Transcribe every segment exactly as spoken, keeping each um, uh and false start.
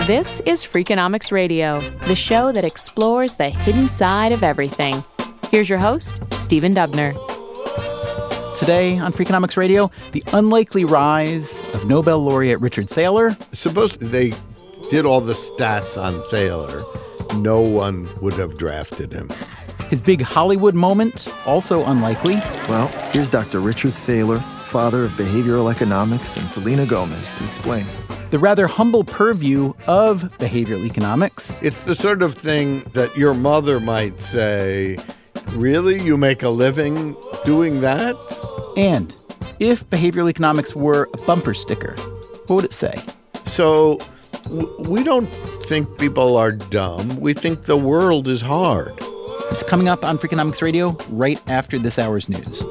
This is Freakonomics Radio, the show that explores the hidden side of everything. Here's your host, Stephen Dubner. Today on Freakonomics Radio, the unlikely rise of Nobel laureate Richard Thaler. Suppose they did all the stats on Thaler, no one would have drafted him. His big Hollywood moment, also unlikely. Well, here's Doctor Richard Thaler, father of behavioral economics, and Selena Gomez to explain. The rather humble purview of behavioral economics. It's the sort of thing that your mother might say, really? You make a living doing that? And if behavioral economics were a bumper sticker, what would it say? So w- we don't think people are dumb. We think the world is hard. It's coming up on Freakonomics Radio right after this hour's news.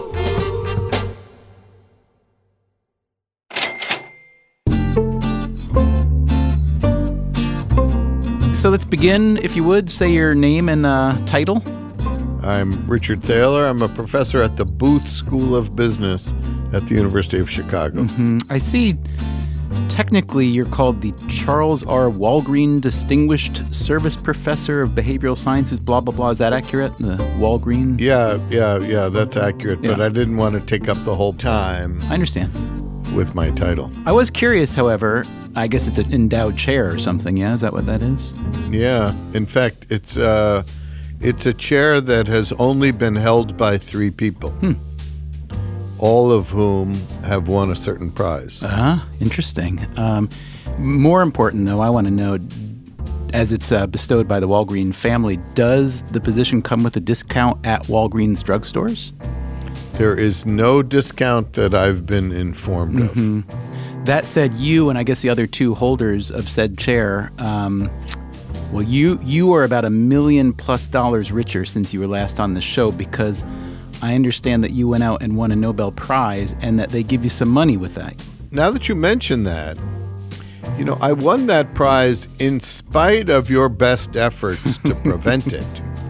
So let's begin, if you would, say your name and uh, title. I'm Richard Thaler. I'm a professor at the Booth School of Business at the University of Chicago. Mm-hmm. I see technically you're called the Charles R. Walgreen Distinguished Service Professor of Behavioral Sciences, blah, blah, blah. Is that accurate? The Walgreen? Yeah, yeah, yeah, that's accurate. Yeah. But I didn't want to take up the whole time. I understand. With my title. I was curious, however, I guess it's an endowed chair or something, yeah? Is that what that is? Yeah. In fact, it's uh, it's a chair that has only been held by three people, Hmm. all of whom have won a certain prize. Uh-huh. Interesting. Um, more important, though, I want to know, as it's uh, bestowed by the Walgreen family, does the position come with a discount at Walgreens drugstores? There is no discount that I've been informed mm-hmm. of. That said, you and I guess the other two holders of said chair, um, well, you you are about a million plus dollars richer since you were last on the show, because I understand that you went out and won a Nobel Prize and that they give you some money with that. Now that you mention that, you know, I won that prize in spite of your best efforts to prevent it.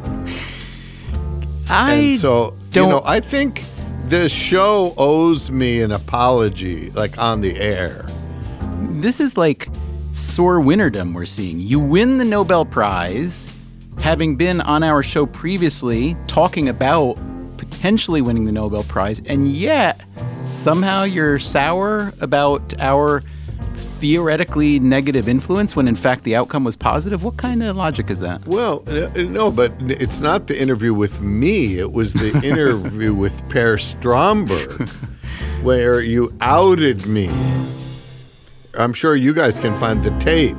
I and so, don't... you know, I think this show owes me an apology, like on the air. This is like sore winnerdom we're seeing. You win the Nobel Prize, having been on our show previously talking about potentially winning the Nobel Prize, and yet somehow you're sour about our theoretically negative influence when in fact the outcome was positive. What kind of logic is that? Well, no, but it's not the interview with me. It was the interview with Per Stromberg, where you outed me. I'm sure you guys can find the tape.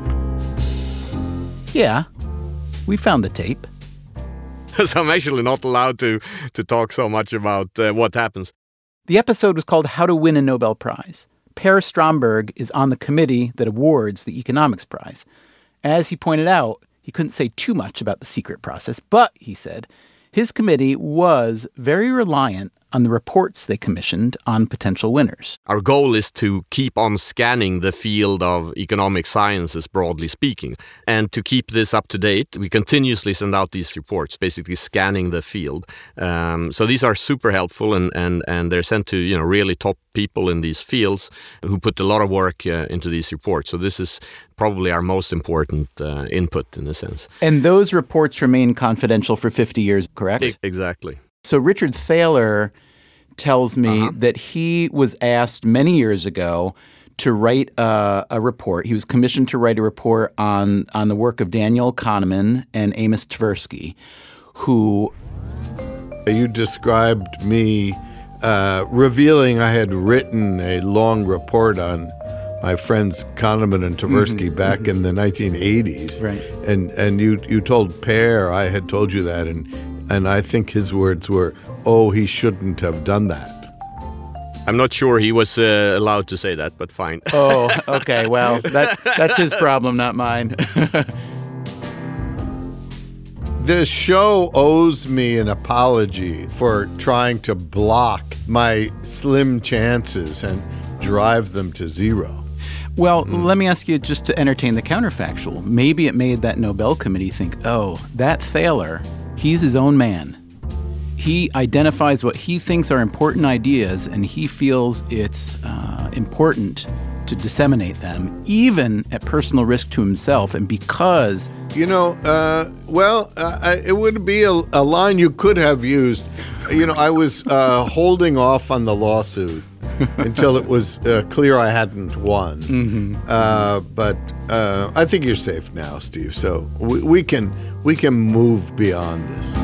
Yeah, we found the tape. So I'm actually not allowed to, to talk so much about uh, what happens. The episode was called How to Win a Nobel Prize. Per Stromberg is on the committee that awards the Economics Prize. As he pointed out, he couldn't say too much about the secret process, but, he said, his committee was very reliant on the reports they commissioned on potential winners. Our goal is to keep on scanning the field of economic sciences, broadly speaking. And to keep this up to date, we continuously send out these reports, basically scanning the field. Um, so these are super helpful, and, and, and they're sent to, you know, really top people in these fields who put a lot of work uh, into these reports. So this is probably our most important uh, input in a sense. And those reports remain confidential for fifty years, correct? E- exactly. So Richard Thaler tells me uh-huh. that he was asked many years ago to write a, a report. He was commissioned to write a report on, on the work of Daniel Kahneman and Amos Tversky, who... You described me uh, revealing I had written a long report on my friends Kahneman and Tversky mm-hmm, back mm-hmm. in the nineteen eighties. Right. And and you, you told Per I had told you that, and and I think his words were, oh, he shouldn't have done that. I'm not sure he was uh, allowed to say that, but fine. Oh, okay. Well, that that's his problem, not mine. This show owes me an apology for trying to block my slim chances and drive them to zero. Well, mm. let me ask you just to entertain the counterfactual. Maybe it made that Nobel committee think, oh, that Thaler, he's his own man. He identifies what he thinks are important ideas, and he feels it's uh, important to disseminate them, even at personal risk to himself, and because... You know, uh, well, uh, it would be a, a line you could have used. You know, I was uh, holding off on the lawsuit until it was uh, clear I hadn't won. Mm-hmm. Uh, but uh, I think you're safe now, Steve. So we, we can we can move beyond this.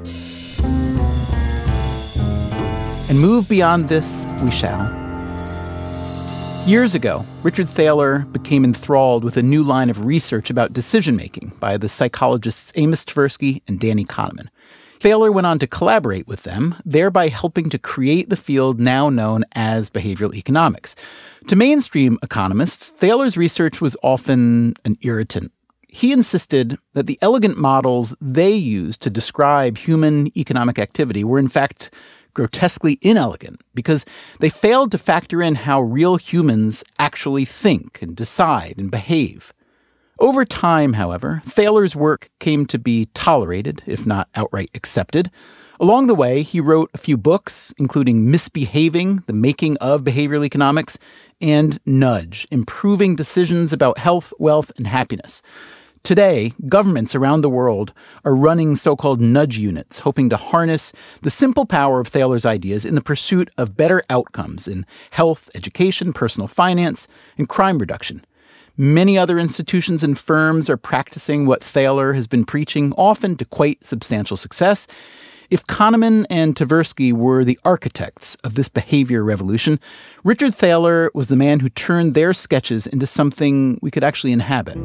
And move beyond this we shall. Years ago, Richard Thaler became enthralled with a new line of research about decision-making by the psychologists Amos Tversky and Danny Kahneman. Thaler went on to collaborate with them, thereby helping to create the field now known as behavioral economics. To mainstream economists, Thaler's research was often an irritant. He insisted that the elegant models they used to describe human economic activity were in fact grotesquely inelegant because they failed to factor in how real humans actually think and decide and behave. Over time, however, Thaler's work came to be tolerated, if not outright accepted. Along the way, he wrote a few books, including Misbehaving, The Making of Behavioral Economics, and Nudge, Improving Decisions About Health, Wealth, and Happiness. Today, governments around the world are running so-called nudge units, hoping to harness the simple power of Thaler's ideas in the pursuit of better outcomes in health, education, personal finance, and crime reduction. Many other institutions and firms are practicing what Thaler has been preaching, often to quite substantial success. If Kahneman and Tversky were the architects of this behavior revolution, Richard Thaler was the man who turned their sketches into something we could actually inhabit.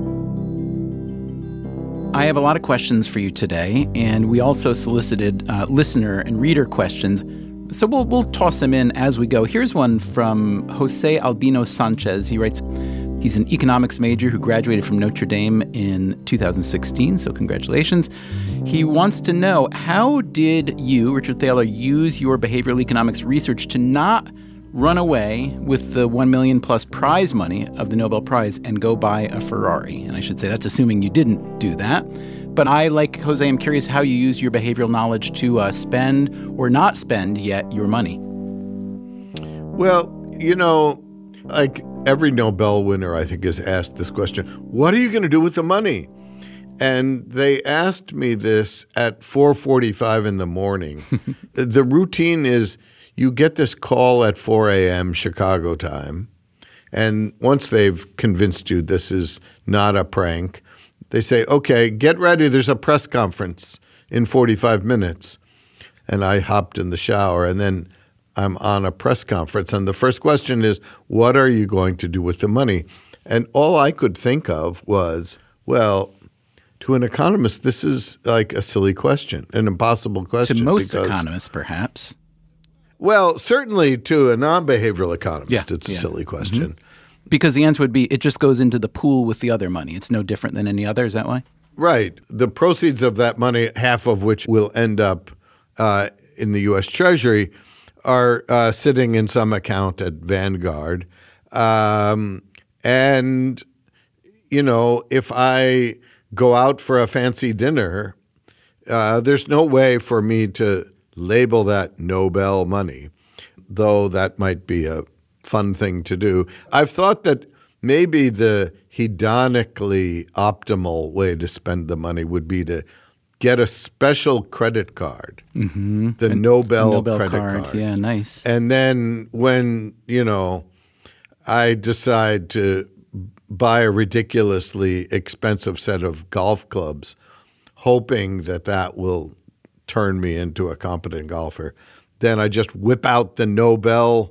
I have a lot of questions for you today, and we also solicited uh, listener and reader questions. So we'll we'll toss them in as we go. Here's one from Jose Albino Sanchez. He writes, he's an economics major who graduated from Notre Dame in two thousand sixteen, so congratulations. He wants to know, how did you, Richard Thaler, use your behavioral economics research to not run away with the one million plus prize money of the Nobel Prize and go buy a Ferrari? And I should say that's assuming you didn't do that. But I, like Jose, am curious how you used your behavioral knowledge to uh, spend or not spend yet your money. Well, you know, like every Nobel winner, I think, is asked this question: what are you going to do with the money? And they asked me this at four forty-five in the morning. The routine is you get this call at four a.m. Chicago time, and once they've convinced you this is not a prank, they say, okay, get ready. There's a press conference in forty-five minutes. And I hopped in the shower, and then I'm on a press conference. And the first question is, what are you going to do with the money? And all I could think of was, well, to an economist, this is like a silly question, an impossible question. To most because, economists, perhaps. Well, certainly to a non-behavioral economist, Yeah, it's a yeah. silly question. Mm-hmm. Because the answer would be it just goes into the pool with the other money. It's no different than any other. Is that why? Right. The proceeds of that money, half of which will end up uh, in the U S Treasury, are uh, sitting in some account at Vanguard. Um, and, you know, if I go out for a fancy dinner, uh, there's no way for me to label that Nobel money, though that might be a fun thing to do. I've thought that maybe the hedonically optimal way to spend the money would be to get a special credit card, mm-hmm. the a, Nobel, a Nobel credit card. card. Yeah, nice. And then when, you know, I decide to buy a ridiculously expensive set of golf clubs, hoping that that will turn me into a competent golfer, then I just whip out the Nobel.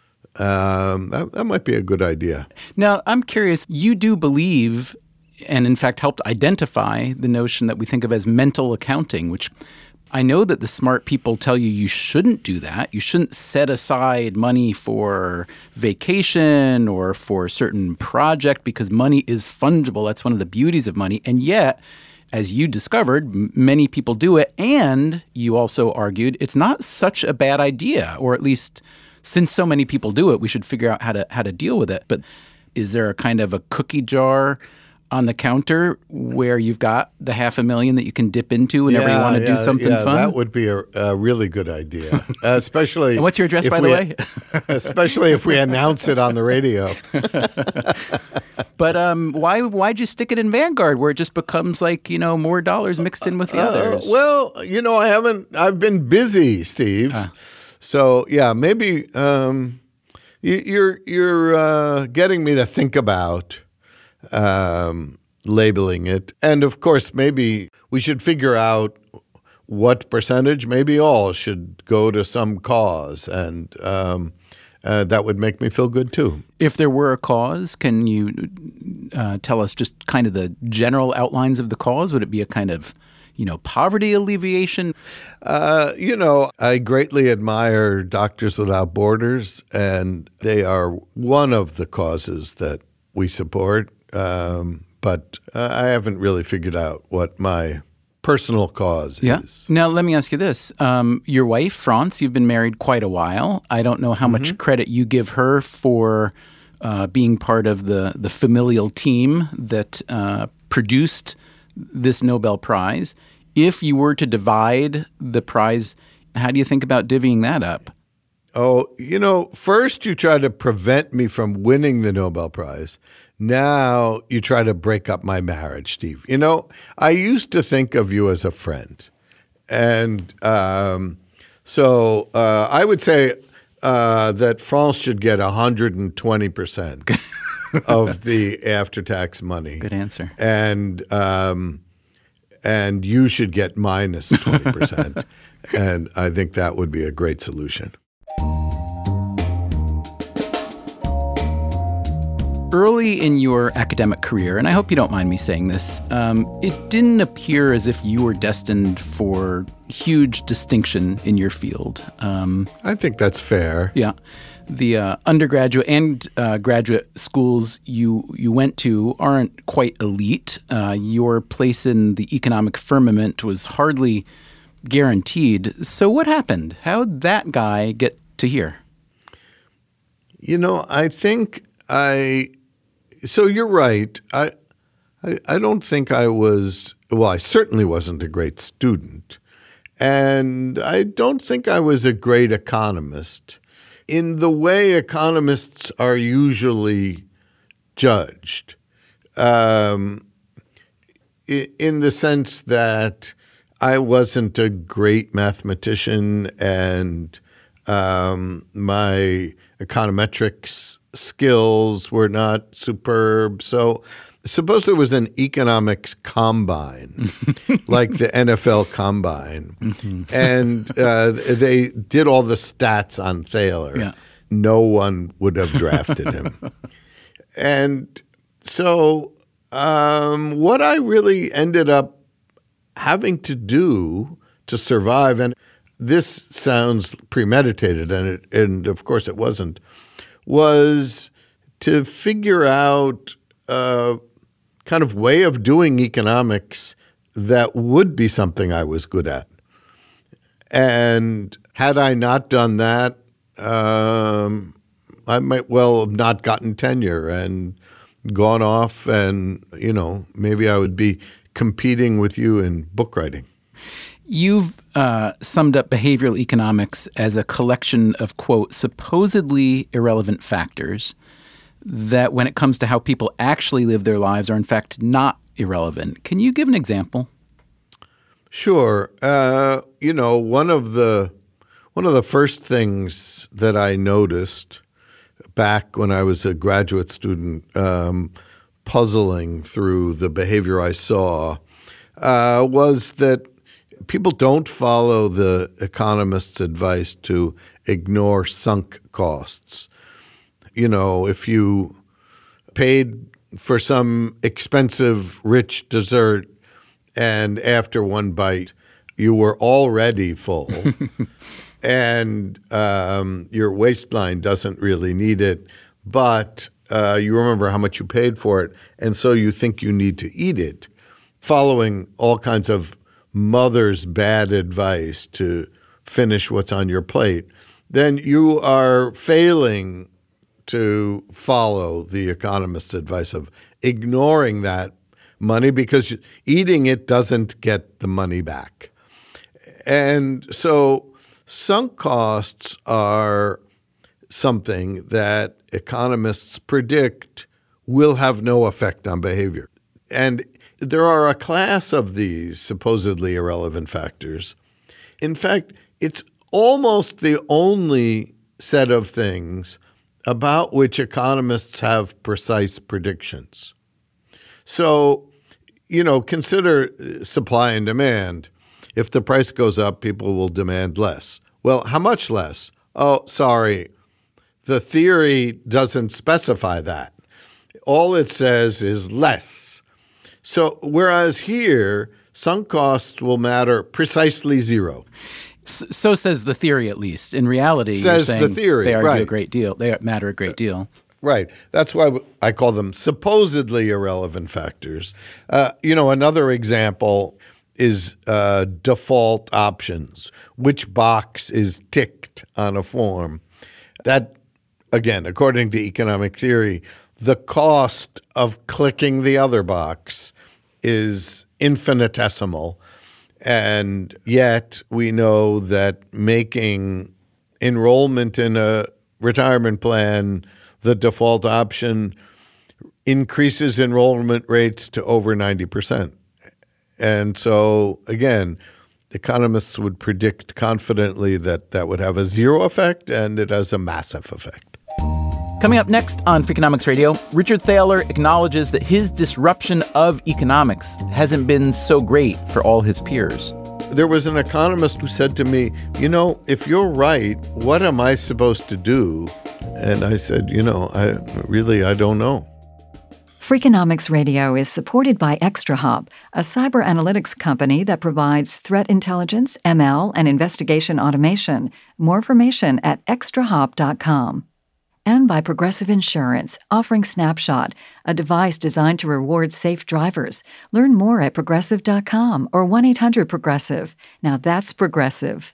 Um, that, that might be a good idea. Now, I'm curious, you do believe, and in fact helped identify the notion that we think of as mental accounting, which I know that the smart people tell you you shouldn't do that. You shouldn't set aside money for vacation or for a certain project because money is fungible. That's one of the beauties of money. And yet, as you discovered, m- many people do it. And you also argued it's not such a bad idea, or at least since so many people do it, we should figure out how to how to deal with it. But is there a kind of a cookie jar on the counter where you've got the half a million that you can dip into whenever you want to yeah, do something yeah, fun? That would be a, a really good idea, uh, especially. And what's your address, if by the we- way? Especially if we announce it on the radio. But um, why why'd you stick it in Vanguard where it just becomes like, you know, more dollars mixed in with the Uh, others? well, you know, I haven't. I've been busy, Steve. Ah. So yeah, maybe um, you, you're you're uh, getting me to think about um, labeling it, and of course, maybe we should figure out what percentage. Maybe all should go to some cause, and um, uh, that would make me feel good too. If there were a cause, can you uh, tell us just kind of the general outlines of the cause? Would it be a kind of, you know, poverty alleviation? Uh, you know, I greatly admire Doctors Without Borders, and they are one of the causes that we support. Um, but uh, I haven't really figured out what my personal cause Yeah. is. Now, let me ask you this. Um, your wife, France, you've been married quite a while. I don't know how Mm-hmm. much credit you give her for uh, being part of the, the familial team that uh, produced this Nobel Prize. If you were to divide the prize, how do you think about divvying that up? Oh, you know, first you try to prevent me from winning the Nobel Prize. Now you try to break up my marriage, Steve. You know, I used to think of you as a friend. And um, so uh, I would say uh, that France should get one hundred twenty percent of the after-tax money. Good answer. And um, and you should get minus twenty percent. And I think that would be a great solution. Early in your academic career, and I hope you don't mind me saying this, um, it didn't appear as if you were destined for huge distinction in your field. Um, I think that's fair. yeah. The uh, undergraduate and uh, graduate schools you you went to aren't quite elite. Uh, your place in the economic firmament was hardly guaranteed. So what happened? How'd that guy get to here? You know, I think I so you're right. I, I I don't think I was well, I certainly wasn't a great student. And I don't think I was a great economist in the way economists are usually judged. Um, in the sense that I wasn't a great mathematician and um, my econometrics skills were not superb. So suppose there was an economics combine, like the N F L combine, mm-hmm. and uh, they did all the stats on Thaler. Yeah. No one would have drafted him. And so um, what I really ended up having to do to survive, and this sounds premeditated, and it, and of course it wasn't, was to figure out a kind of way of doing economics that would be something I was good at. And had I not done that, um, I might well have not gotten tenure and gone off and, you know, maybe I would be competing with you in book writing. You've uh, summed up behavioral economics as a collection of, quote, supposedly irrelevant factors that when it comes to how people actually live their lives are in fact not irrelevant. Can you give an example? Sure. Uh, you know, one of the one of the first things that I noticed back when I was a graduate student um, puzzling through the behavior I saw uh, was that people don't follow the economist's advice to ignore sunk costs. You know, if you paid for some expensive, rich dessert and after one bite you were already full and um, your waistline doesn't really need it, but uh, you remember how much you paid for it, and so you think you need to eat it, following all kinds of mother's bad advice to finish what's on your plate, then you are failing to follow the economist's advice of ignoring that money because eating it doesn't get the money back. And so sunk costs are something that economists predict will have no effect on behavior. And there are a class of these supposedly irrelevant factors. In fact, it's almost the only set of things about which economists have precise predictions. So, you know, consider supply and demand. If the price goes up, people will demand less. Well, how much less? Oh, sorry. The theory doesn't specify that. All it says is less. So whereas here, sunk costs will matter precisely zero. So says the theory, at least. In reality, says you're saying the theory, they argue right. a great deal. They matter a great deal. Right. That's why I call them supposedly irrelevant factors. Uh, you know, another example is uh, default options. Which box is ticked on a form? That, again, according to economic theory, the cost of clicking the other box is infinitesimal. And yet we know that making enrollment in a retirement plan the default option increases enrollment rates to over ninety percent. And so, again, economists would predict confidently that that would have a zero effect, and it has a massive effect. Coming up next on Freakonomics Radio, Richard Thaler acknowledges that his disruption of economics hasn't been so great for all his peers. There was an economist who said to me, you know, if you're right, what am I supposed to do? And I said, you know, I really, I don't know. Freakonomics Radio is supported by ExtraHop, a cyber analytics company that provides threat intelligence, M L, and investigation automation. More information at extra hop dot com. And by Progressive Insurance, offering Snapshot, a device designed to reward safe drivers. Learn more at progressive dot com or one eight hundred progressive. Now that's Progressive.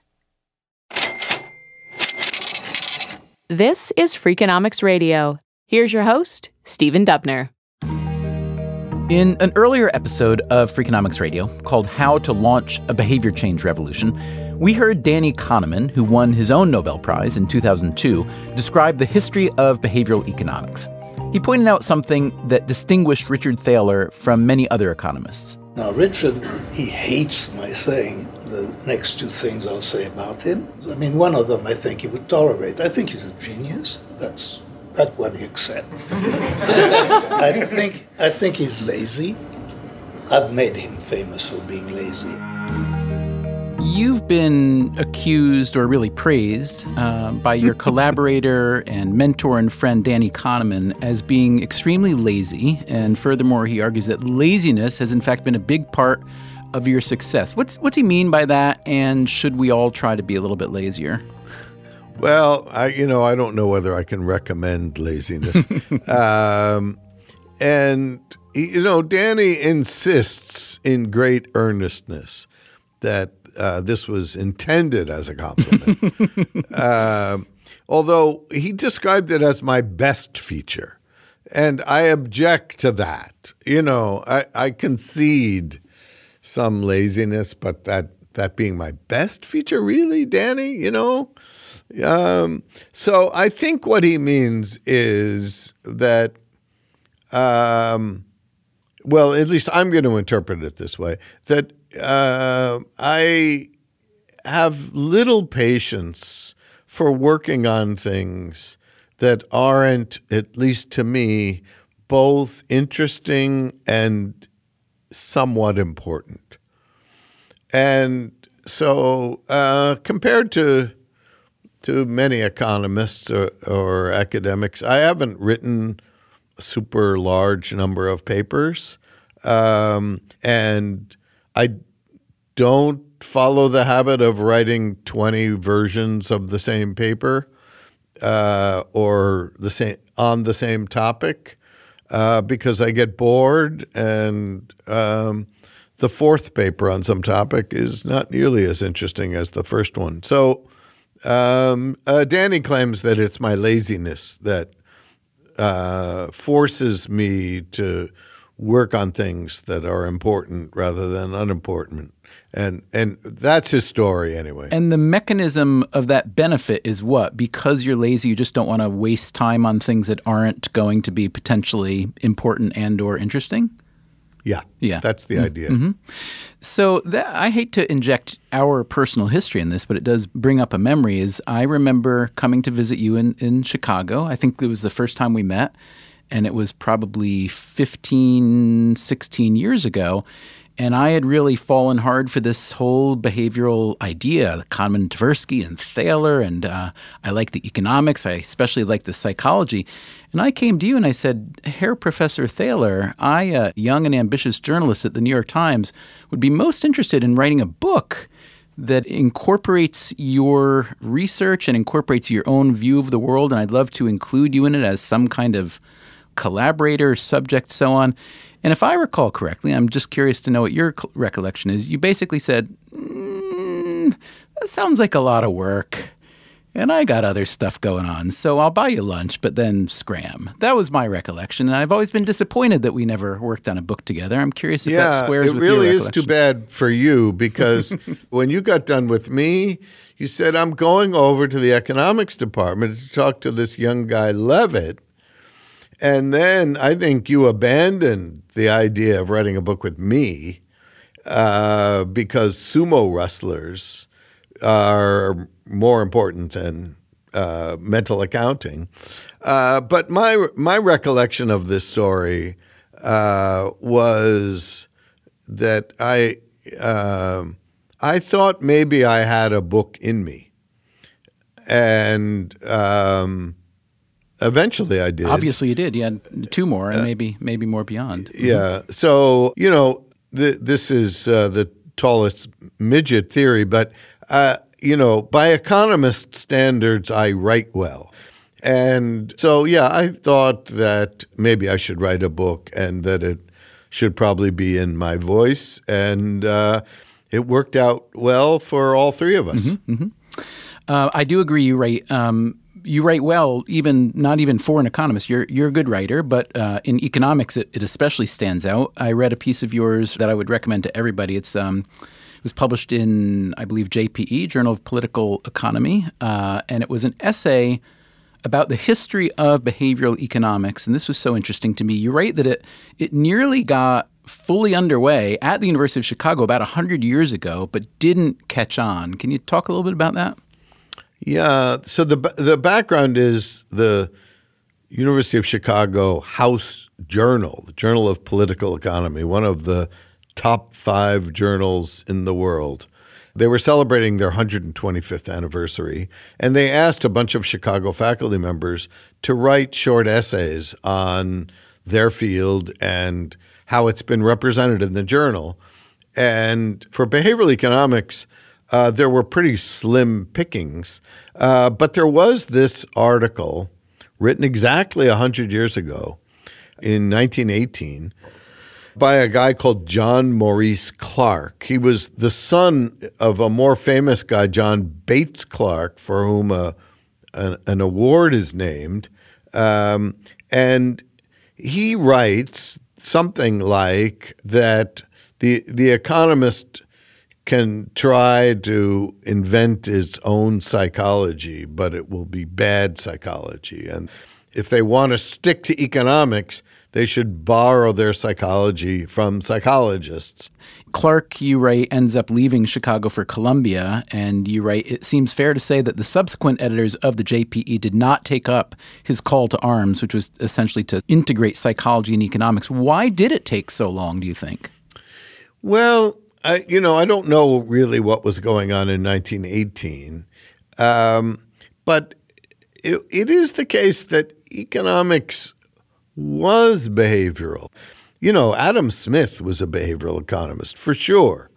This is Freakonomics Radio. Here's your host, Stephen Dubner. In an earlier episode of Freakonomics Radio called How to Launch a Behavior Change Revolution, we heard Danny Kahneman, who won his own Nobel Prize in two thousand two, describe the history of behavioral economics. He pointed out something that distinguished Richard Thaler from many other economists. Now, Richard, he hates my saying the next two things I'll say about him. I mean, one of them I think he would tolerate. I think he's a genius. That's that one he accepts. I, I think I think he's lazy. I've made him famous for being lazy. You've been accused, or really praised, uh, by your collaborator and mentor and friend Danny Kahneman as being extremely lazy. And furthermore, he argues that laziness has in fact been a big part of your success. What's what's he mean by that? And should we all try to be a little bit lazier? Well, I you know I don't know whether I can recommend laziness. um, and you know, Danny insists in great earnestness that uh, this was intended as a compliment. uh, although he described it as my best feature, and I object to that. You know, I, I concede some laziness, but that that being my best feature, really, Danny, you know. Um, so I think what he means is that, um, well, at least I'm going to interpret it this way, that uh, I have little patience for working on things that aren't, at least to me, both interesting and somewhat important. And so uh, compared to to many economists or, or academics, I haven't written a super large number of papers, um, and I don't follow the habit of writing twenty versions of the same paper uh, or the same on the same topic uh, because I get bored, and um, the fourth paper on some topic is not nearly as interesting as the first one. So um, uh, Danny claims that it's my laziness that uh, forces me to work on things that are important rather than unimportant. And and that's his story anyway. And the mechanism of that benefit is what? Because you're lazy, you just don't want to waste time on things that aren't going to be potentially important and or interesting? Yeah. Yeah. That's the mm-hmm. idea. Mm-hmm. So that, I hate to inject our personal history in this, but it does bring up a memory. Is I remember coming to visit you in, in Chicago. I think it was the first time we met, and it was probably fifteen, sixteen years ago. And I had really fallen hard for this whole behavioral idea, Kahneman, Tversky, and Thaler, and uh, I like the economics. I especially like the psychology. And I came to you and I said, Herr Professor Thaler, I, a young and ambitious journalist at the New York Times, would be most interested in writing a book that incorporates your research and incorporates your own view of the world, and I'd love to include you in it as some kind of collaborator, subject, so on. And if I recall correctly, I'm just curious to know what your recollection is. You basically said, mm, that sounds like a lot of work, and I got other stuff going on, so I'll buy you lunch, but then scram. That was my recollection, and I've always been disappointed that we never worked on a book together. I'm curious if yeah, that squares with your really recollection. is too bad for you, because when you got done with me, you said, I'm going over to the economics department to talk to this young guy, Levitt. And then I think you abandoned the idea of writing a book with me uh, because sumo wrestlers are more important than uh, mental accounting. Uh, but my my recollection of this story uh, was that I uh, I thought maybe I had a book in me, and um, eventually I did. Obviously you did. You had two more and uh, maybe maybe more beyond. Yeah. So, you know, the, this is uh, the tallest midget theory, but, uh, you know, by economist standards, I write well. And so, yeah, I thought that maybe I should write a book and that it should probably be in my voice. And uh, it worked out well for all three of us. Mm-hmm, mm-hmm. Uh, I do agree you write um, you write well, even not even for an economist. You're you're a good writer, but uh, in economics, it, it especially stands out. I read a piece of yours that I would recommend to everybody. It's um, it was published in, I believe, J P E, Journal of Political Economy, uh, and it was an essay about the history of behavioral economics. And this was so interesting to me. You write that it it nearly got fully underway at the University of Chicago about one hundred years ago, but didn't catch on. Can you talk a little bit about that? Yeah. So the the background is the University of Chicago House Journal, the Journal of Political Economy, one of the top five journals in the world. They were celebrating their one hundred twenty-fifth anniversary, and they asked a bunch of Chicago faculty members to write short essays on their field and how it's been represented in the journal. And for behavioral economics, Uh, there were pretty slim pickings, uh, but there was this article written exactly one hundred years ago in nineteen eighteen by a guy called John Maurice Clark. He was the son of a more famous guy, John Bates Clark, for whom a, an, an award is named. Um, and he writes something like that the the Economist can try to invent its own psychology, but it will be bad psychology. And if they want to stick to economics, they should borrow their psychology from psychologists. Clark, you write, ends up leaving Chicago for Columbia, and you write, it seems fair to say that the subsequent editors of the J P E did not take up his call to arms, which was essentially to integrate psychology and economics. Why did it take so long, do you think? Well, I, you know, I don't know really what was going on in nineteen eighteen, um, but it, it is the case that economics was behavioral. You know, Adam Smith was a behavioral economist for sure,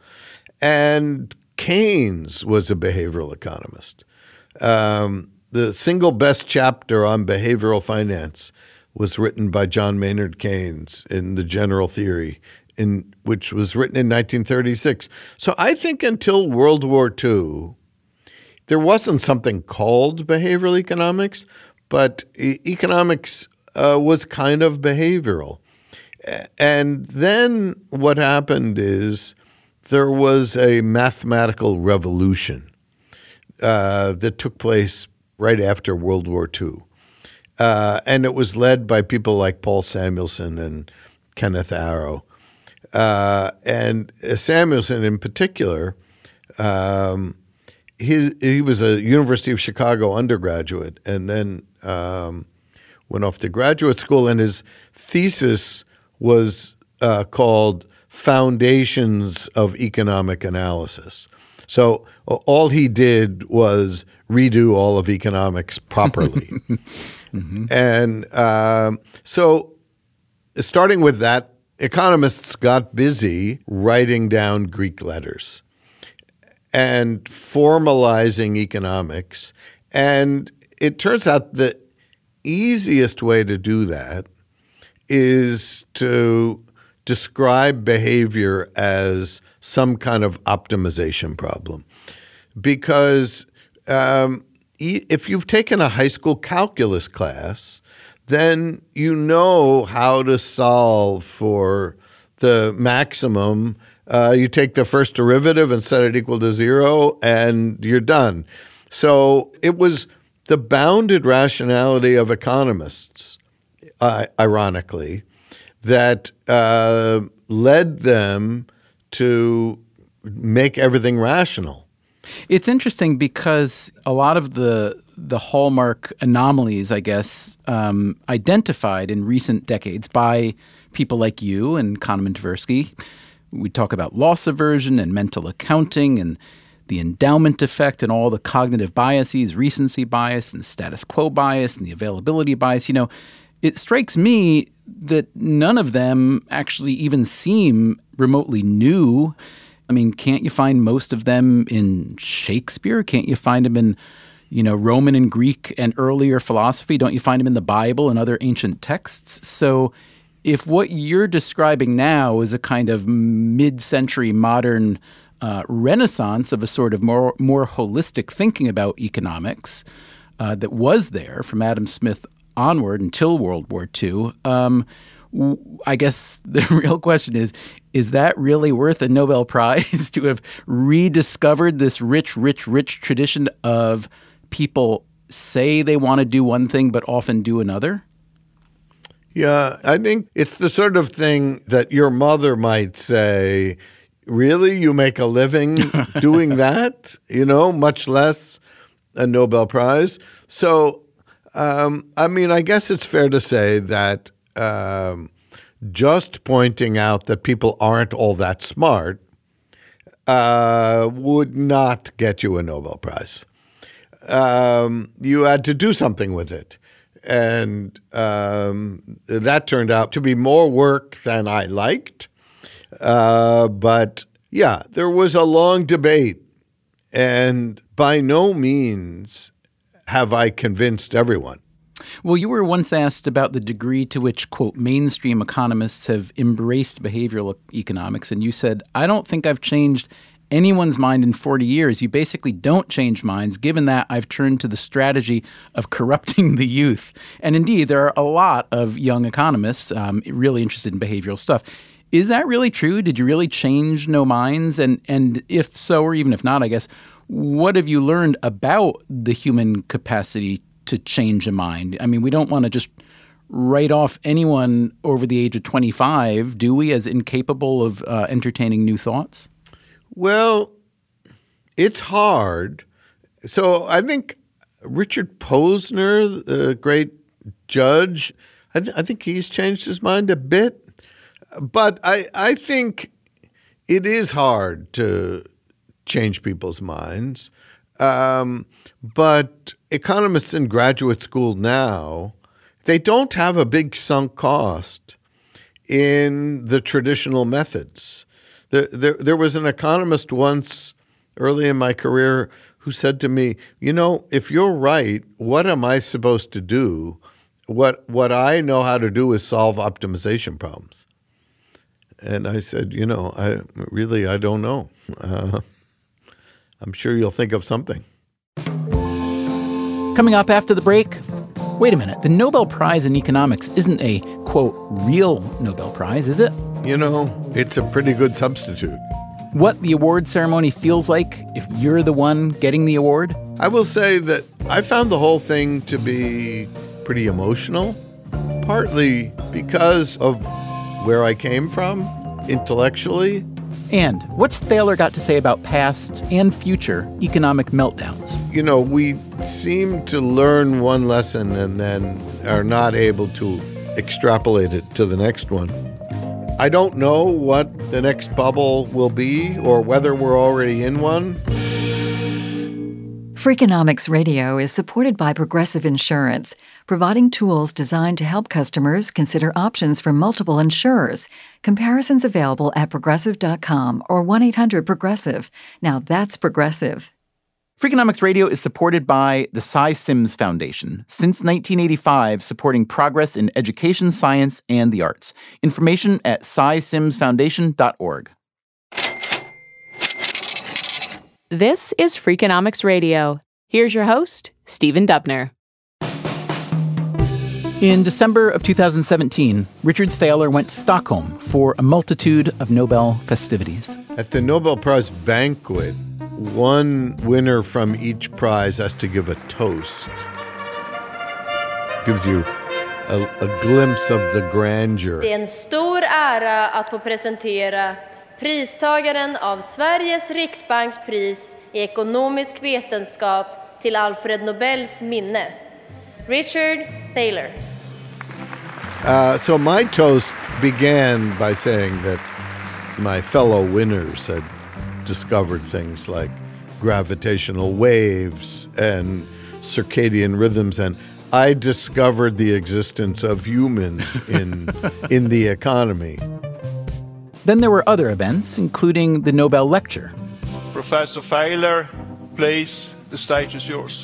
and Keynes was a behavioral economist. Um, the single best chapter on behavioral finance was written by John Maynard Keynes in The General Theory, in which was written in nineteen thirty-six. So I think until World War Two, there wasn't something called behavioral economics, but e- economics uh, was kind of behavioral. And then what happened is there was a mathematical revolution uh, that took place right after World War Two. Uh, and it was led by people like Paul Samuelson and Kenneth Arrow. Uh, and Samuelson in particular, um, he, he was a University of Chicago undergraduate and then um, went off to graduate school, and his thesis was uh, called Foundations of Economic Analysis. So all he did was redo all of economics properly. mm-hmm. And um, so starting with that, economists got busy writing down Greek letters and formalizing economics. And it turns out the easiest way to do that is to describe behavior as some kind of optimization problem. Because um, if you've taken a high school calculus class, then you know how to solve for the maximum. Uh, you take the first derivative and set it equal to zero, and you're done. So it was the bounded rationality of economists, uh, ironically, that uh, led them to make everything rational. It's interesting because a lot of the the hallmark anomalies, I guess, um, identified in recent decades by people like you and Kahneman Tversky. We talk about loss aversion and mental accounting and the endowment effect and all the cognitive biases, recency bias and status quo bias and the availability bias. You know, it strikes me that none of them actually even seem remotely new. I mean, can't you find most of them in Shakespeare? Can't you find them in, you know, Roman and Greek and earlier philosophy? Don't you find them in the Bible and other ancient texts? So if what you're describing now is a kind of mid-century modern uh, renaissance of a sort of more, more holistic thinking about economics uh, that was there from Adam Smith onward until World War Two, um, I guess the real question is, is that really worth a Nobel Prize to have rediscovered this rich, rich, rich tradition of people say they want to do one thing but often do another? Yeah, I think it's the sort of thing that your mother might say, really, you make a living doing that? You know, much less a Nobel Prize. So, um, I mean, I guess it's fair to say that um, just pointing out that people aren't all that smart uh, would not get you a Nobel Prize. Um, you had to do something with it. And um, that turned out to be more work than I liked. Uh, but yeah, there was a long debate. And by no means have I convinced everyone. Well, you were once asked about the degree to which, quote, mainstream economists have embraced behavioral economics. And you said, I don't think I've changed anyone's mind in forty years. You basically don't change minds. Given that, I've turned to the strategy of corrupting the youth. And indeed, there are a lot of young economists um, really interested in behavioral stuff. Is that really true? Did you really change no minds? And and if so, or even if not, I guess, what have you learned about the human capacity to change a mind? I mean, we don't want to just write off anyone over the age of twenty-five, do we, as incapable of uh, entertaining new thoughts? Well, it's hard. So I think Richard Posner, the great judge, I, th- I think he's changed his mind a bit. But I, I think it is hard to change people's minds. Um, but economists in graduate school now, they don't have a big sunk cost in the traditional methods. There, there, there was an economist once early in my career who said to me, you know, if you're right, what am I supposed to do? What, what I know how to do is solve optimization problems. And I said, you know, I really, I don't know. Uh, I'm sure you'll think of something. Coming up after the break, Wait a minute. The Nobel Prize in Economics isn't a, quote, real Nobel Prize, is it? You know, it's a pretty good substitute. What the award ceremony feels like if you're the one getting the award? I will say that I found the whole thing to be pretty emotional, partly because of where I came from intellectually. And what's Thaler got to say about past and future economic meltdowns? You know, we seem to learn one lesson and then are not able to extrapolate it to the next one. I don't know what the next bubble will be or whether we're already in one. Freakonomics Radio is supported by Progressive Insurance, providing tools designed to help customers consider options from multiple insurers. Comparisons available at progressive dot com or one eight hundred progressive. Now that's Progressive. Freakonomics Radio is supported by the Cy Sims Foundation, since nineteen eighty-five, supporting progress in education, science, and the arts. Information at cy sims foundation dot org. This is Freakonomics Radio. Here's your host, Stephen Dubner. In December of two thousand seventeen, Richard Thaler went to Stockholm for a multitude of Nobel festivities. At the Nobel Prize banquet, one winner from each prize has to give a toast. Gives you a, a glimpse of the grandeur. Det är en stor ära att få presentera pristagaren av Sveriges Riksbanks pris i ekonomisk vetenskap till Alfred Nobels minne, Richard Thaler. Uh, so my toast began by saying that my fellow winners had discovered things like gravitational waves and circadian rhythms, and I discovered the existence of humans in in the economy. Then there were other events, including the Nobel Lecture. Professor Thaler, please, the stage is yours.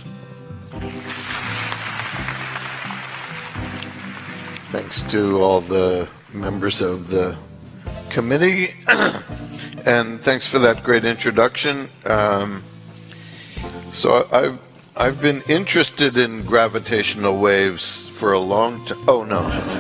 Thanks to all the members of the committee, and thanks for that great introduction. Um, so I've I've been interested in gravitational waves for a long time. Oh no.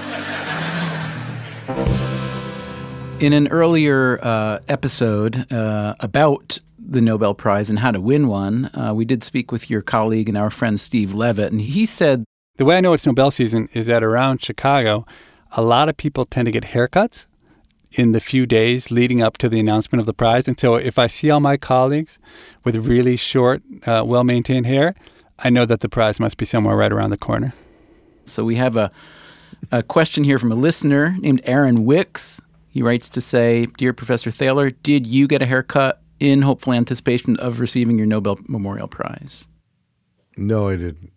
In an earlier uh, episode uh, about the Nobel Prize and how to win one, uh, we did speak with your colleague and our friend Steve Levitt, and he said, the way I know it's Nobel season is that around Chicago, a lot of people tend to get haircuts in the few days leading up to the announcement of the prize. And so if I see all my colleagues with really short, uh, well-maintained hair, I know that the prize must be somewhere right around the corner. So we have a, a question here from a listener named Aaron Wicks. He writes to say, Dear Professor Thaler, did you get a haircut in hopeful anticipation of receiving your Nobel Memorial Prize? No, I didn't.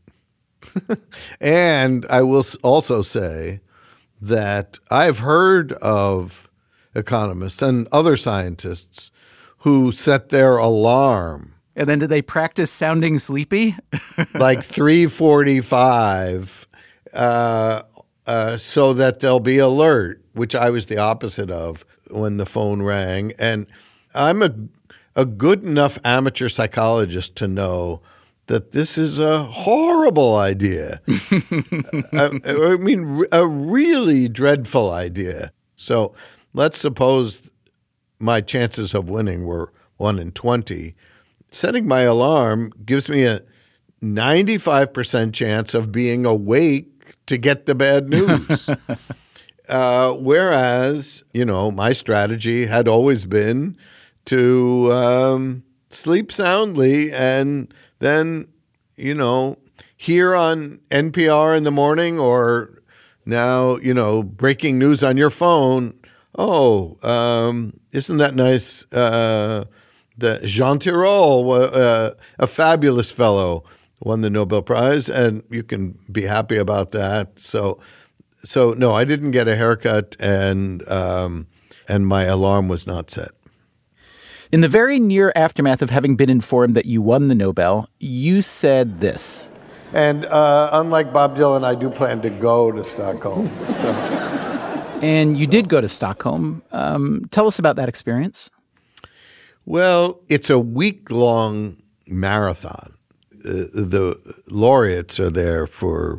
And I will also say that I've heard of economists and other scientists who set their alarm. And then did they practice sounding sleepy? Like three forty-five, uh, uh, so that they'll be alert, which I was the opposite of when the phone rang. And I'm a, a good enough amateur psychologist to know that this is a horrible idea. I, I mean, a really dreadful idea. So let's suppose my chances of winning were one in twenty. Setting my alarm gives me a ninety-five percent chance of being awake to get the bad news. uh, whereas, you know, my strategy had always been to um, sleep soundly and then, you know, here on N P R in the morning or now, you know, breaking news on your phone. Oh, um, isn't that nice? Uh, the Jean Tirole, uh, a fabulous fellow, won the Nobel Prize, and you can be happy about that. So, so no, I didn't get a haircut, and um, and my alarm was not set. In the very near aftermath of having been informed that you won the Nobel, you said this. And uh, unlike Bob Dylan, I do plan to go to Stockholm. So. And you did go to Stockholm. Um, tell us about that experience. Well, it's a week-long marathon. Uh, the laureates are there for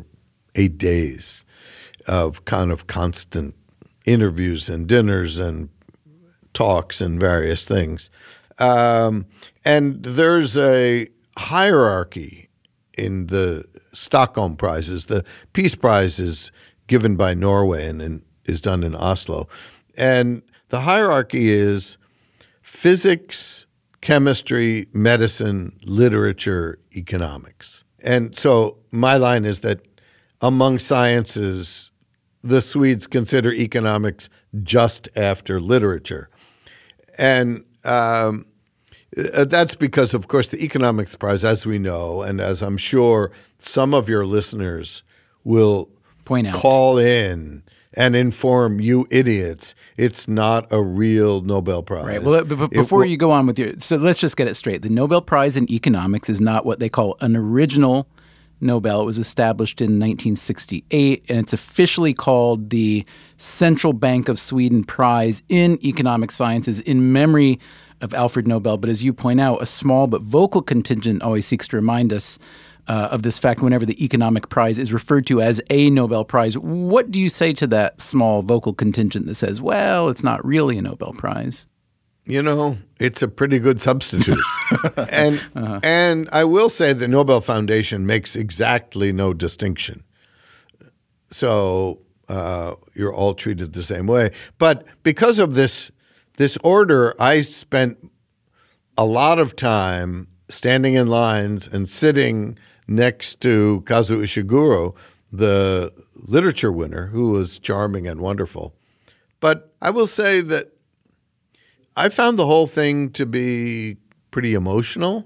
eight days of kind of constant interviews and dinners and talks and various things. Um, and there's a hierarchy in the Stockholm Prizes. The Peace Prize is given by Norway and, and is done in Oslo. And the hierarchy is physics, chemistry, medicine, literature, economics. And so my line is that among sciences, the Swedes consider economics just after literature. And um, that's because, of course, the Economics Prize, as we know, and as I'm sure some of your listeners will point out, call in and inform you idiots, it's not a real Nobel Prize. Right. Well, but before you go on with your, so let's just get it straight. The Nobel Prize in Economics is not what they call an original Nobel. It was established in nineteen sixty-eight, and it's officially called the Central Bank of Sweden Prize in Economic Sciences in memory of Alfred Nobel. But as you point out, a small but vocal contingent always seeks to remind us uh, of this fact whenever the Economic Prize is referred to as a Nobel Prize. What do you say to that small vocal contingent that says, well, it's not really a Nobel Prize? You know, it's a pretty good substitute. and uh-huh. and I will say the Nobel Foundation makes exactly no distinction. So uh, you're all treated the same way. But because of this this order, I spent a lot of time standing in lines and sitting next to Kazuo Ishiguro, the literature winner, who was charming and wonderful. But I will say that I found the whole thing to be pretty emotional,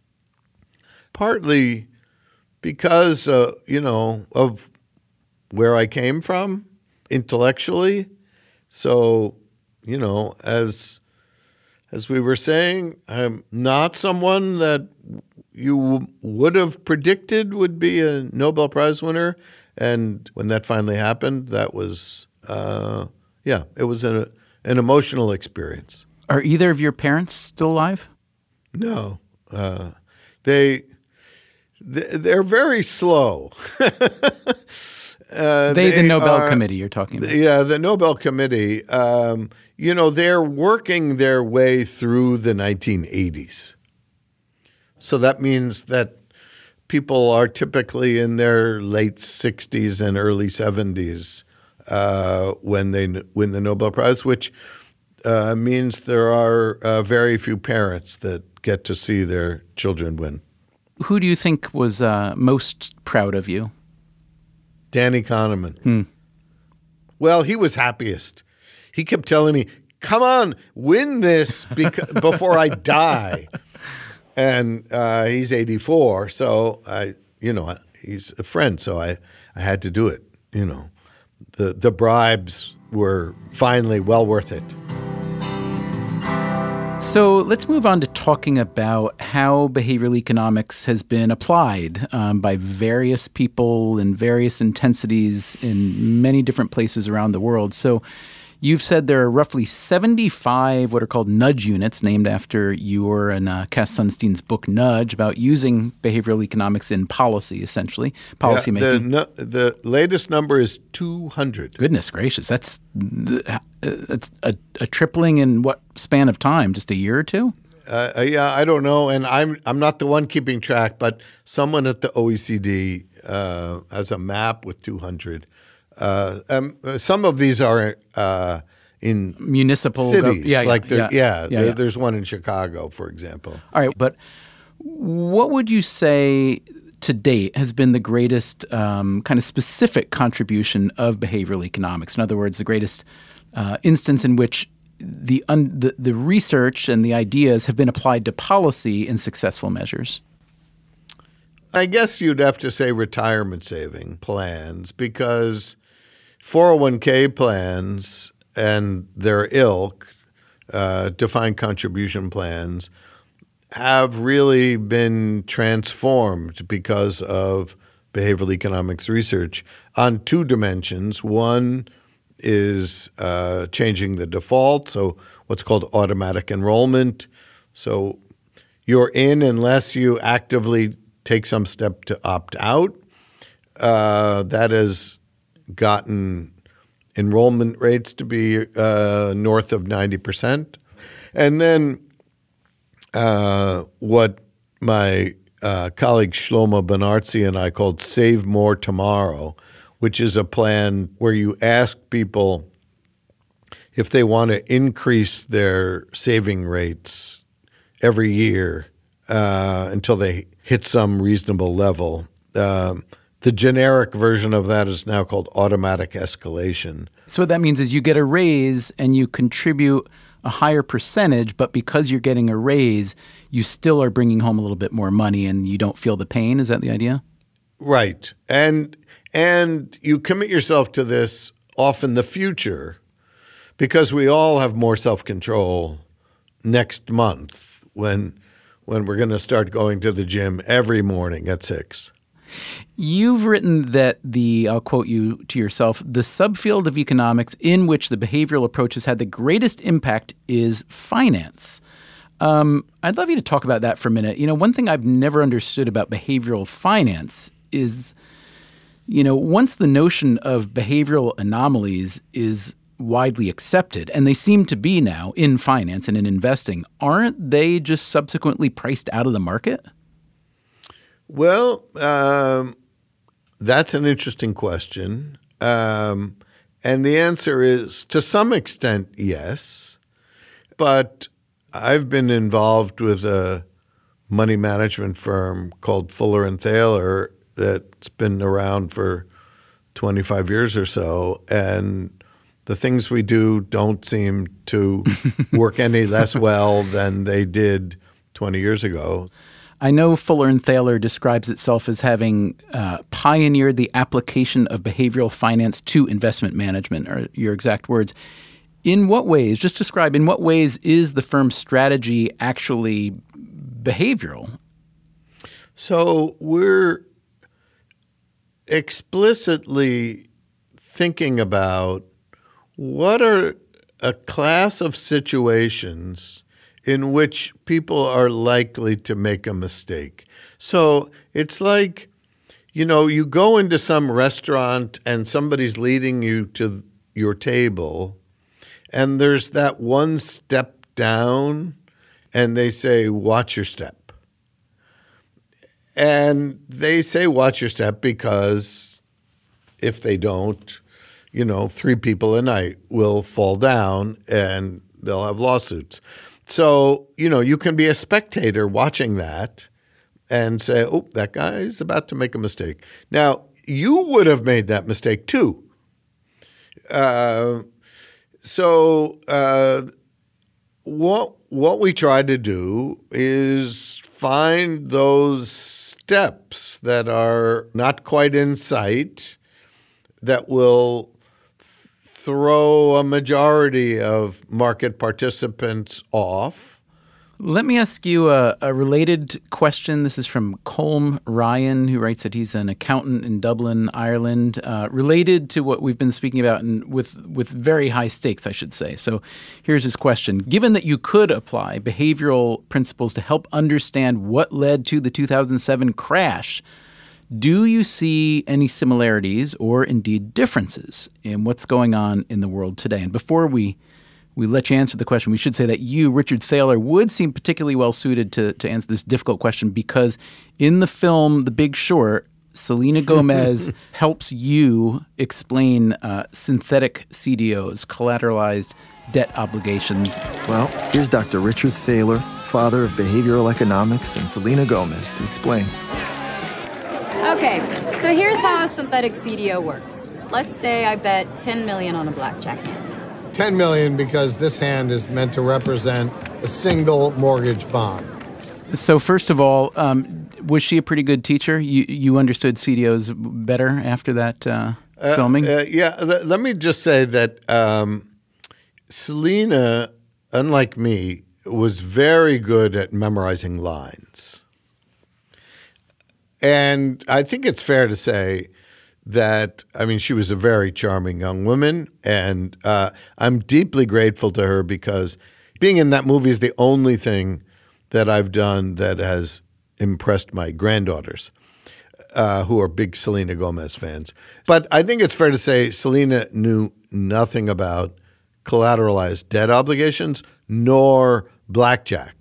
partly because, uh, you know, of where I came from intellectually. So, you know, as as we were saying, I'm not someone that you w- would have predicted would be a Nobel Prize winner. And when that finally happened, that was, uh, yeah, it was a, an emotional experience. Are either of your parents still alive? No. Uh, they, they're very slow. uh, they, they, the Nobel are, Committee you're talking about. Yeah, the Nobel Committee. Um, you know, they're working their way through the nineteen eighties. So that means that people are typically in their late sixties and early seventies uh, when they win the Nobel Prize, which Uh, means there are uh, very few parents that get to see their children win. Who do you think was uh, most proud of you? Danny Kahneman. Hmm. Well, he was happiest. He kept telling me, come on, win this beca- before I die. And uh, he's eighty-four, so I, you know, he's a friend, so I, I had to do it. You know, the the bribes were finally well worth it. So let's move on to talking about how behavioral economics has been applied um, by various people in various intensities in many different places around the world. So you've said there are roughly seventy-five what are called nudge units, named after your and uh, Cass Sunstein's book Nudge, about using behavioral economics in policy, essentially, policy yeah, making. The, the latest number is two hundred. Goodness gracious. That's, that's a, a tripling in what span of time? Just a year or two? Uh, yeah, I don't know. And I'm I'm not the one keeping track, but someone at the O E C D uh, has a map with two hundred. Uh, um, some of these are uh, in municipal cities. Gov- yeah, yeah, like yeah, yeah, yeah, yeah, there, yeah. There's one in Chicago, for example. All right, but what would you say to date has been the greatest um, kind of specific contribution of behavioral economics? In other words, the greatest uh, instance in which the, un- the the research and the ideas have been applied to policy in successful measures? I guess you'd have to say retirement saving plans, because four oh one k plans and their ilk, uh, defined contribution plans, have really been transformed because of behavioral economics research on two dimensions. One is uh, changing the default, so what's called automatic enrollment. So you're in unless you actively take some step to opt out. Uh, that has gotten enrollment rates to be uh, north of ninety percent. And then uh, what my uh, colleague Shlomo Benartzi and I called Save More Tomorrow, which is a plan where you ask people if they want to increase their saving rates every year uh, until they hit some reasonable level. Um, the generic version of that is now called automatic escalation. So what that means is you get a raise and you contribute a higher percentage, but because you're getting a raise, you still are bringing home a little bit more money and you don't feel the pain. Is that the idea? Right. And and you commit yourself to this off in the future because we all have more self-control next month when when we're going to start going to the gym every morning at six. You've written that the, I'll quote you to yourself, the subfield of economics in which the behavioral approach has had the greatest impact is finance. Um, I'd love you to talk about that for a minute. You know, one thing I've never understood about behavioral finance is, you know, once the notion of behavioral anomalies is widely accepted, and they seem to be now in finance and in investing, aren't they just subsequently priced out of the market? Well, um, that's an interesting question. Um, and the answer is, to some extent, yes. But I've been involved with a money management firm called Fuller and Thaler that's been around for twenty-five years or so. And the things we do don't seem to work any less well than they did twenty years ago. I know Fuller and Thaler describes itself as having uh, pioneered the application of behavioral finance to investment management, are your exact words. In what ways, just describe, in what ways is the firm's strategy actually behavioral? So we're explicitly thinking about what are a class of situations in which people are likely to make a mistake. So it's like, you know, you go into some restaurant and somebody's leading you to your table and there's that one step down and they say, watch your step. And they say, watch your step because if they don't, you know, three people a night will fall down and they'll have lawsuits. So, you know, you can be a spectator watching that and say, oh, that guy's about to make a mistake. Now, you would have made that mistake too. Uh, so uh, what, what we try to do is find those steps that are not quite in sight that will throw a majority of market participants off. Let me ask you a, a related question. This is from Colm Ryan, who writes that he's an accountant in Dublin, Ireland, uh, related to what we've been speaking about and with, with very high stakes, I should say. So here's his question. Given that you could apply behavioral principles to help understand what led to the two thousand seven crash, do you see any similarities or indeed differences in what's going on in the world today? And before we we let you answer the question, we should say that you, Richard Thaler, would seem particularly well suited to, to answer this difficult question because in the film The Big Short, Selena Gomez helps you explain uh, synthetic C D Os, collateralized debt obligations. Well, here's Doctor Richard Thaler, father of behavioral economics, and Selena Gomez to explain. Okay, so here's how a synthetic C D O works. Let's say I bet ten million dollars on a blackjack hand. ten million dollars because this hand is meant to represent a single mortgage bond. So first of all, um, was she a pretty good teacher? You you understood C D Os better after that uh, uh, filming? Uh, yeah, th- let me just say that um, Selena, unlike me, was very good at memorizing lines. And I think it's fair to say that, I mean, she was a very charming young woman, and uh, I'm deeply grateful to her because being in that movie is the only thing that I've done that has impressed my granddaughters. uh, who are big Selena Gomez fans. But I think it's fair to say Selena knew nothing about collateralized debt obligations nor blackjack.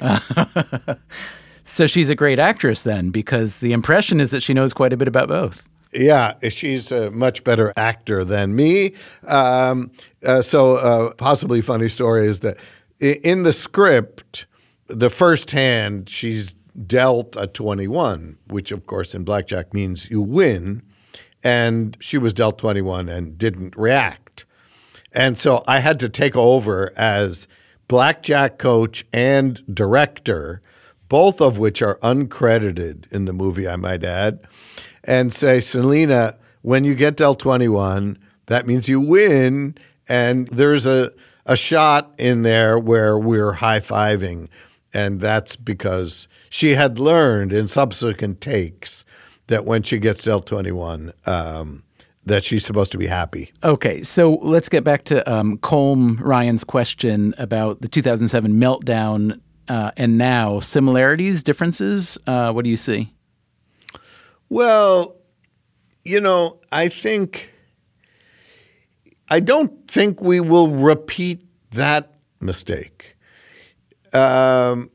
So she's a great actress then, because the impression is that she knows quite a bit about both. Yeah, she's a much better actor than me. Um, uh, so uh, possibly funny story is that in the script, the first hand, she's dealt a twenty-one, which of course in blackjack means you win. And she was dealt twenty-one and didn't react. And so I had to take over as blackjack coach and director, both of which are uncredited in the movie, I might add, and say, Selena, when you get dealt twenty-one, that means you win. And there's a, a shot in there where we're high-fiving. And that's because she had learned in subsequent takes that when she gets dealt twenty-one, um, that she's supposed to be happy. Okay, so let's get back to um, Colm Ryan's question about the two thousand seven meltdown uh, and now. Similarities, differences? Uh, what do you see? Well, you know, I think – I don't think we will repeat that mistake. Um,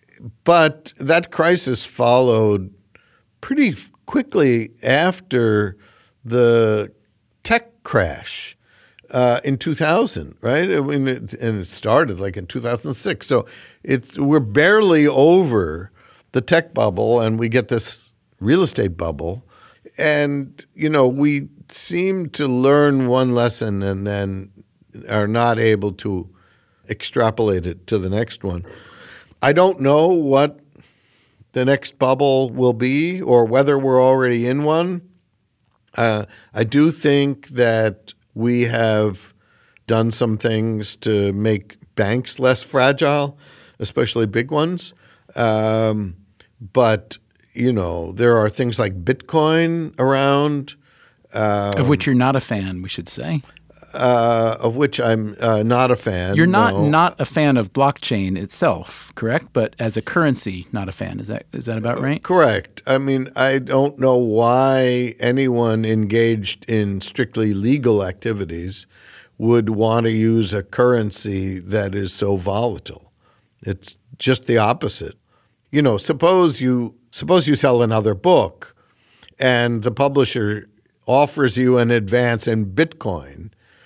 but that crisis followed pretty quickly after the tech crash uh, in two thousand, right? I mean, it, and it started like in two thousand six. So it's we're barely over the tech bubble, and we get this real estate bubble. And, you know, we seem to learn one lesson and then are not able to extrapolate it to the next one. I don't know what the next bubble will be or whether we're already in one. Uh, I do think that we have done some things to make banks less fragile, especially big ones. Um, but, you know, there are things like Bitcoin around. Um, of which you're not a fan, we should say. Uh, of which I'm uh, not a fan. You're not no. not a fan of blockchain itself, correct? But as a currency, not a fan. Is that is that about right? Uh, correct. I mean, I don't know why anyone engaged in strictly legal activities would want to use a currency that is so volatile. It's just the opposite. You know, suppose you suppose you sell another book and the publisher offers you an advance in Bitcoin.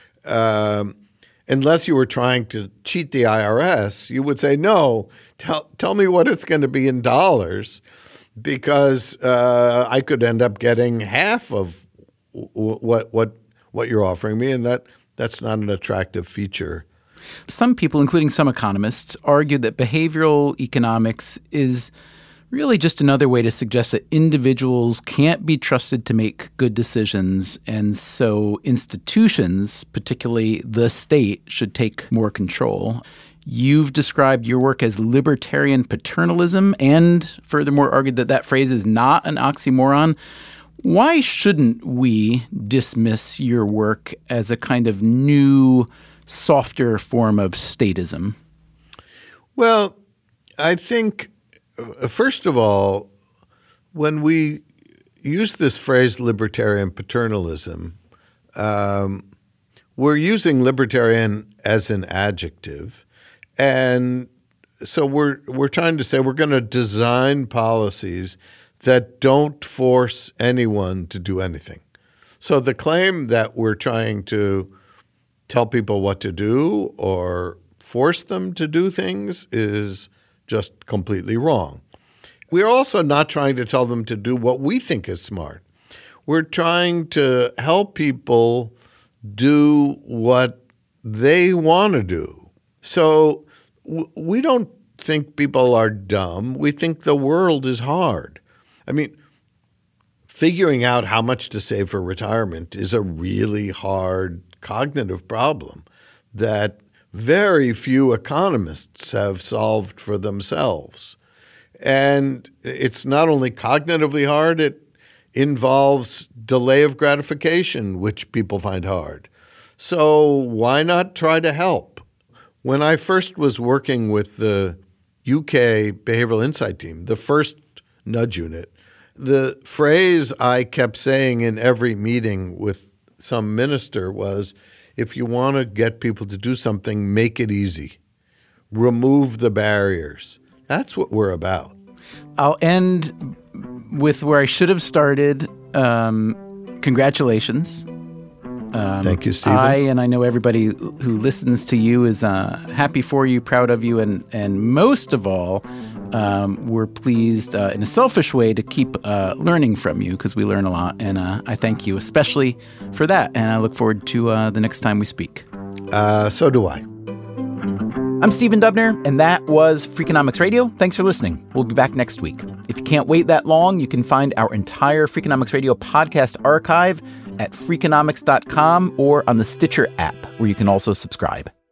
Um, unless you were trying to cheat the I R S, you would say, no, tell, tell me what it's going to be in dollars, because uh, I could end up getting half of w- what what what you're offering me, and that that's not an attractive feature. Some people, including some economists, argue that behavioral economics is really just another way to suggest that individuals can't be trusted to make good decisions, and so institutions, particularly the state, should take more control. You've described your work as libertarian paternalism and furthermore argued that that phrase is not an oxymoron. Why shouldn't we dismiss your work as a kind of new, softer form of statism? Well, I think first of all, when we use this phrase libertarian paternalism, um, we're using libertarian as an adjective. And so we're we're trying to say we're going to design policies that don't force anyone to do anything. So the claim that we're trying to tell people what to do or force them to do things is just completely wrong. We're also not trying to tell them to do what we think is smart. We're trying to help people do what they want to do. So w- we don't think people are dumb. We think the world is hard. I mean, figuring out how much to save for retirement is a really hard cognitive problem that very few economists have solved for themselves. And it's not only cognitively hard, it involves delay of gratification, which people find hard. So why not try to help? When I first was working with the U K Behavioral Insight Team, the first nudge unit, The phrase I kept saying in every meeting with some minister was, if you want to get people to do something, make it easy. Remove the barriers. That's what we're about. I'll end with where I should have started. Um, congratulations. Um, Thank you, Stephen. I, and I know everybody who listens to you is uh, happy for you, proud of you, and, and most of all, um, we're pleased uh, in a selfish way to keep uh, learning from you, because we learn a lot, and uh, I thank you especially for that, and I look forward to uh, the next time we speak. Uh, so do I. I'm Stephen Dubner, and that was Freakonomics Radio. Thanks for listening. We'll be back next week. If you can't wait that long, you can find our entire Freakonomics Radio podcast archive at freakonomics dot com or on the Stitcher app, where you can also subscribe.